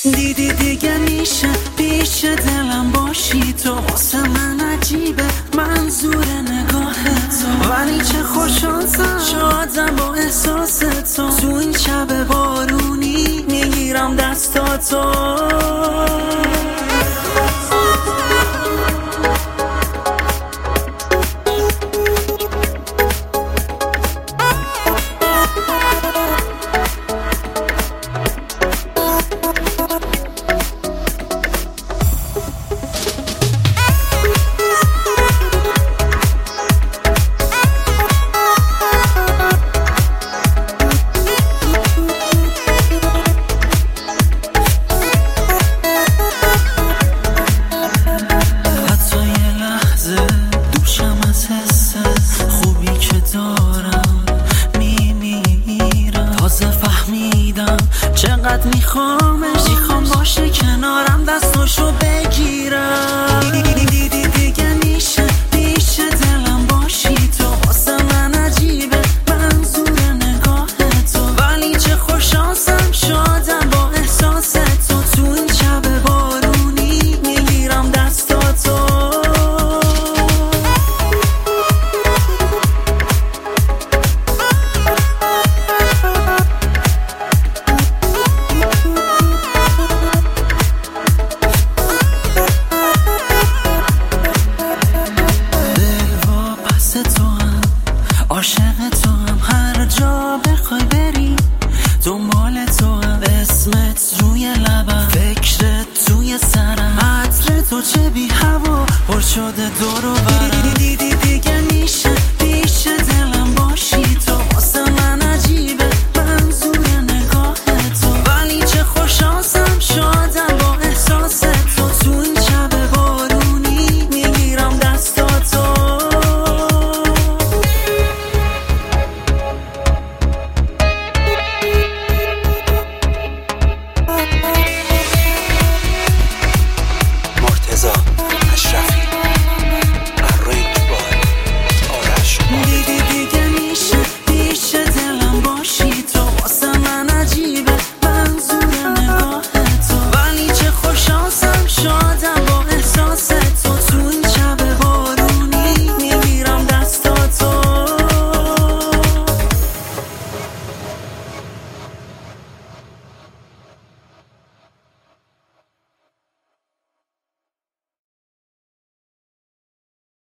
دیدی دیگه میشه پیش دلم باشی تو، واسه من عجیبه منظور نگاه تو، ولی چه خوشحالم شادم با احساس تو. تو این شب بارونی میگیرم دستاتو. چقدر میخوامش، میخوام باشه کنارم دستاشو بگیرم. دیدی دیگه میشه پیش دلم باشی تو، واسه من عجیبه منظور نگاه تو، ولی چه خوشحالم شادم با احساس تو. تو این شب بارونی میگیرم دستاتو. عاشق تو هم، هر جا بخوای بری دنبال تو هم، اسمت روی لبم، فکرت توی سرم، عطر تو چه بی هوا پر شده دور و برم.